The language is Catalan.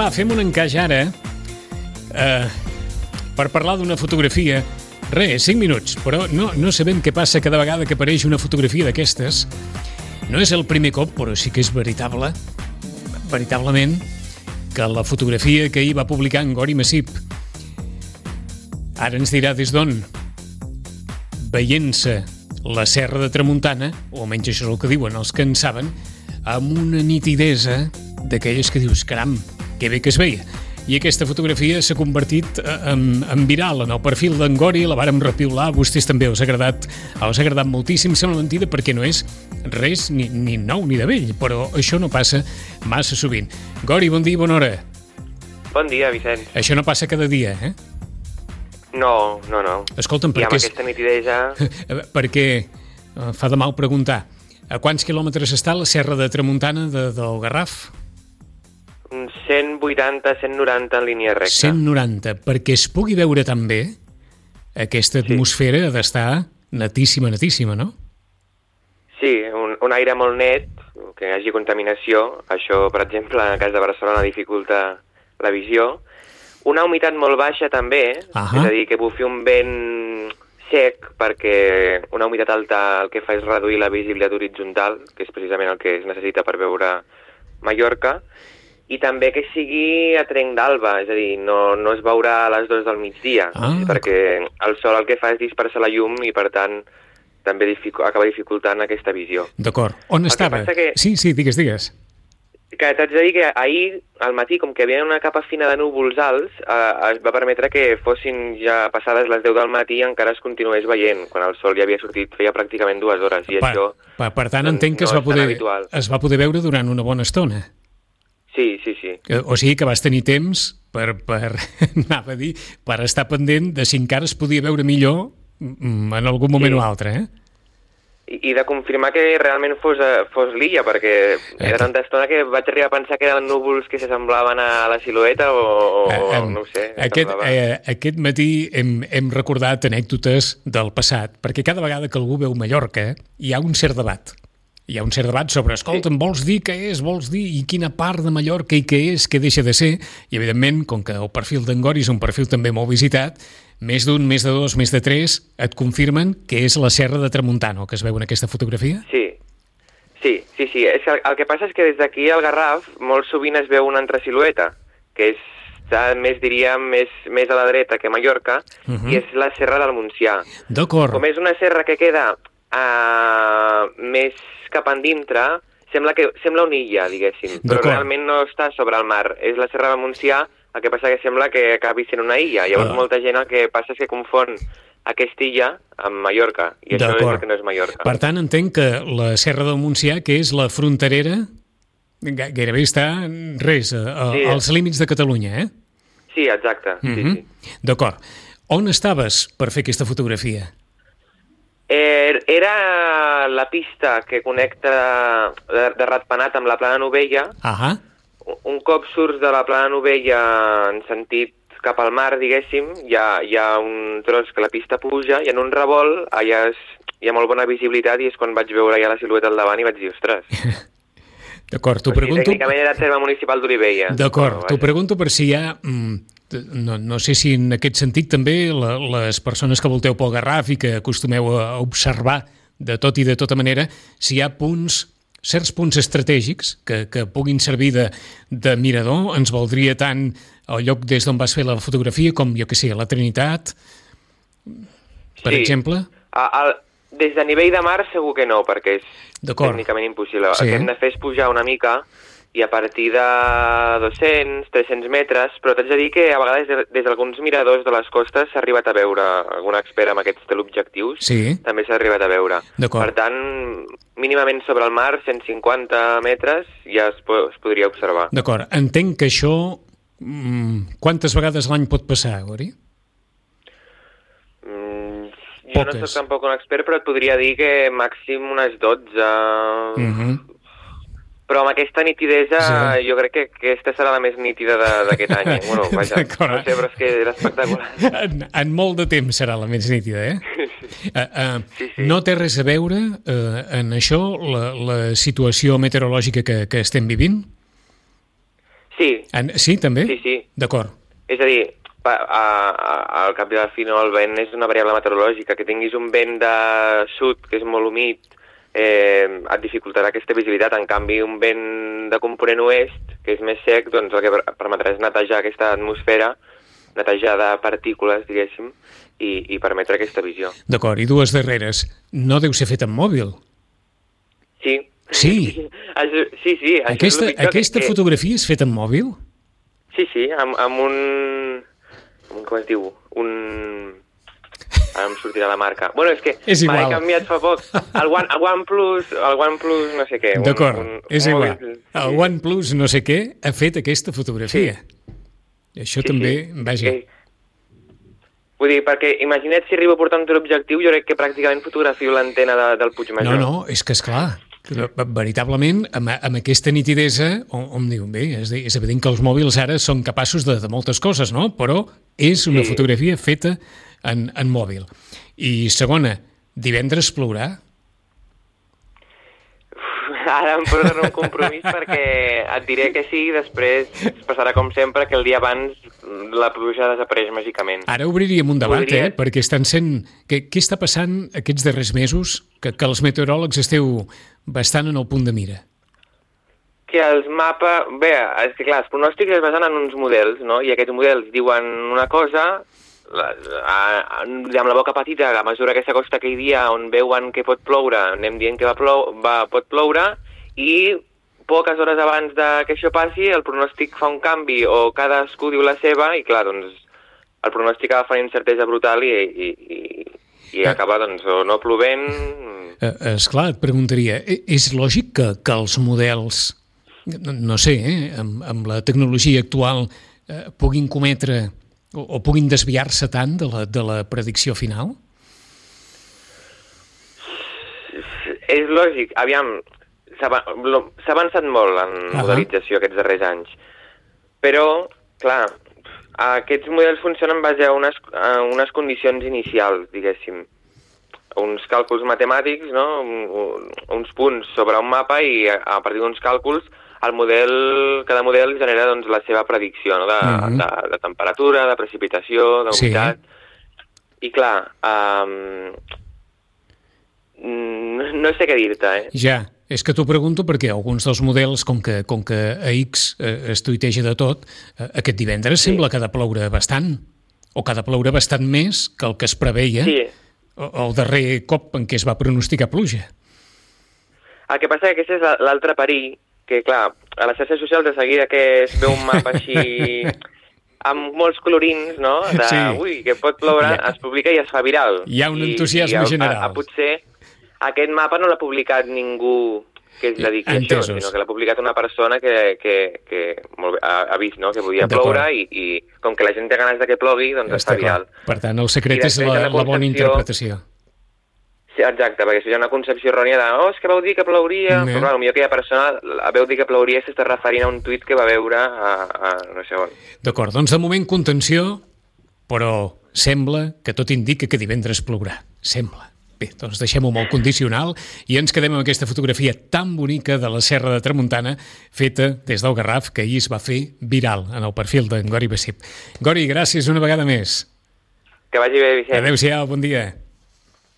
va, fem un encaix ara per parlar d'una fotografia. Res, 5 minuts, però no sabem què passa cada vegada que apareix una fotografia d'aquestes. No és el primer cop, però sí que és veritablement, que la fotografia que ahir va publicar en Gori Massip, ara ens dirà des d'on, veient-se la Serra de Tramuntana, o almenys això és el que diuen els que en saben, amb una nitidesa d'aquelles que dius, caram, que bé que es veia. I aquesta fotografia s'ha convertit en viral en el perfil d'en Gori, la vàrem repiular, a vostès també us ha agradat moltíssim, sembla mentida perquè no és res ni nou ni de vell, però això no passa massa sovint. Gori, bon dia i bona hora. Bon dia, Vicenç. Això no passa cada dia, eh? No. Escolta'm, perquè... I amb aquesta nitidesa... Perquè fa de mal preguntar. A quants quilòmetres està la Serra de Tramuntana del Garraf? 180, 190 en línia recta. 190, perquè es pugui veure tan bé, aquesta atmosfera ha d'estar netíssima, no? Sí, un aire molt net, que hi hagi contaminació, això, per exemple, en el cas de Barcelona dificulta la visió. Una humitat molt baixa també, és a dir, que bufi un vent sec, perquè una humitat alta el que fa és reduir la visibilitat horitzontal, que és precisament el que es necessita per veure Mallorca, i també que sigui a trenc d'alba, és a dir, no es veurà a les 2 del migdia, perquè el sol el que fa és dispersar la llum i, per tant, també acaba dificultant aquesta visió. D'acord. On estava? Sí, digues. Que t'haig de dir que ahir, al matí, com que hi havia una capa fina de núvols alts, es va permetre que fossin ja passades les 10 del matí i encara es continués veient, quan el sol ja havia sortit feia pràcticament 2 hores. I això, per tant, entenc que es va poder veure durant una bona estona. Sí. O sigui que vas tenir temps per anava a dir, per estar pendent de si encara es podia veure millor en algun moment o altre, eh? I de confirmar que realment fos l'illa, perquè era tanta estona que vaig arribar a pensar que eren núvols que s'assemblaven a la silueta o no ho sé. Aquest matí hem recordat anècdotes del passat, perquè cada vegada que algú veu Mallorca hi ha un cert debat. Hi ha un cert debat sobre, escolta'm, vols dir què és, vols dir i quina part de Mallorca i què és, què deixa de ser, i evidentment, com que el perfil d'en Gori és un perfil també molt visitat, més d'un, més de 2, més de 3 et confirmen que és la Serra de Tramuntana, que es veu en aquesta fotografia? Sí. El que passa és que des d'aquí al Garraf molt sovint es veu una altra silueta, que està més a la dreta que Mallorca, i és la Serra del Montsià. D'acord. Com és una serra que queda més cap endintre, sembla una illa, diguéssim, però realment no està sobre el mar. És la Serra del Montsià, el que passa que sembla que acabi sent una illa. Llavors molta gent el que passa és que confon aquesta illa amb Mallorca, i això és el que no és Mallorca. Per tant, entenc que la Serra del Montsià, que és la fronterera, gairebé està als límits de Catalunya, eh? Sí, exacte. Sí. D'acord. On estaves per fer aquesta fotografia? Era la pista que connecta de Ratpenat amb la Plana Novella. Un cop surts de la Plana Novella en sentit cap al mar, diguéssim, hi ha un tros que la pista puja i en un revolt hi ha molt bona visibilitat i és quan vaig veure ja la silueta al davant i vaig dir, ostres. D'acord, t'ho pregunto... Tècnicament era el terme municipal d'Olivella. D'acord, t'ho pregunto per si hi ha... No sé si en aquest sentit també les persones que volteu pel Garraf i que acostumeu a observar de tot i de tota manera, si hi ha certs punts estratègics que puguin servir de mirador, ens valdria tant el lloc des d'on vas fer la fotografia com, jo què sé, la Trinitat, per exemple? Des de nivell de mar segur que no, perquè és tècnicament impossible. El que hem de fer és pujar una mica i a partir de 200, 300 metres, però t'haig de dir que a vegades des d'alguns miradors de les costes s'ha arribat a veure, algun expert amb aquests teleobjectius també s'ha arribat a veure. Per tant, mínimament sobre el mar, 150 metres, ja es podria observar. D'acord. Entenc que això, quantes vegades l'any pot passar, Gori? Jo no soc tampoc un expert, però et podria dir que màxim unes 12... Però amb aquesta nitidesa jo crec que aquesta serà la més nítida d'aquest any. Bueno, vaja, no sé, però és que era espectacular. En molt de temps serà la més nítida, eh? No té res a veure en això la situació meteorològica que estem vivint? Sí. Sí, també? Sí. D'acord. És a dir, al cap i al fi el vent és una variable meteorològica. Que tinguis un vent de sud, que és molt humit, et dificultarà aquesta visibilitat. En canvi, un vent de component oest, que és més sec, doncs el que permetrà és netejar aquesta atmosfera, netejar de partícules, diguéssim, i permetre aquesta visió. D'acord, i dues darreres. No deu ser fet amb mòbil? Sí. Sí? Sí. Aquesta fotografia és feta amb mòbil? Sí, amb un... Com es diu? Ara em sortirà la marca. Bueno, és que me l'he canviat fa poc. El OnePlus no sé què. D'acord, és igual. El OnePlus no sé què ha fet aquesta fotografia. Això també, vaja... Vull dir, perquè imagina't si arribo portant un objectiu, jo crec que pràcticament fotografio l'antena del Puigmajor. No, és que esclar, veritablement, amb aquesta nitidesa, on diu, bé, és evident que els mòbils ara són capaços de moltes coses, no? Però és una fotografia feta en mòbil. I segona, divendres plourà? Ara em poso en un compromís perquè et diré que sí, després passarà com sempre que el dia abans la pluja desapareix màgicament. Ara obriríem un debat, perquè estan sent... Què està passant aquests darrers mesos que els meteoròlegs esteu bastant en el punt de mira? Que els mapes... Bé, és que clar, els pronòstics es basen en uns models, no? I aquests models diuen una cosa... amb la boca petita, a mesura que s'acosta aquell dia on veuen que pot ploure, anem dient que pot ploure, i poques hores abans que això passi el pronòstic fa un canvi o cadascú diu la seva i clar, doncs el pronòstic agafa una incertesa brutal i acaba doncs o no plovent... Esclar, et preguntaria, és lògic que els models, no sé, amb la tecnologia actual puguin cometre o puguin desviar-se tant de la predicció final? És lògic. Aviam, s'ha avançat molt en modelització aquests darrers anys. Però, clar, aquests models funcionen en base a unes condicions inicials, diguéssim. Uns càlculs matemàtics, no? Uns punts sobre un mapa i a partir d'uns càlculs cada model genera doncs, la seva predicció, no? de temperatura, de precipitació, d'humitat. I clar, no sé què dir-te, Ja, és que t'ho pregunto perquè alguns dels models, com que a X es tuiteja de tot, aquest divendres sembla que ha de ploure bastant, o que ha de ploure bastant més que el que es preveia el darrer cop en què es va pronosticar pluja. El que passa que aquest és l'altre perill, que clar, a les xarxes socials de seguida que es veu un mapa així amb molts colorins, no? Ui, que pot ploure, es publica i es fa viral. Hi ha un entusiasme general. Potser aquest mapa no l'ha publicat ningú que es dediqui a això, sinó que l'ha publicat una persona que ha vist, no?, que podia ploure i com que la gent té ganes de que plogui, doncs es fa viral. Per tant, el secret és la bona interpretació. Sí, exacte, perquè si hi ha una concepció errònia és que vau dir que plouria, però clar, potser aquella persona veu dir que plouria i s'està referint a un tuit que va veure a no sé on. D'acord, doncs de moment contenció, però sembla que tot indica que divendres plourà. Sembla. Bé, doncs deixem-ho molt condicional i ens quedem amb aquesta fotografia tan bonica de la Serra de Tramuntana feta des del Garraf que ahir es va fer viral en el perfil d'en Gori Bessip. Gori, gràcies una vegada més. Que vagi bé, Vicent. Adéu-siau, bon dia.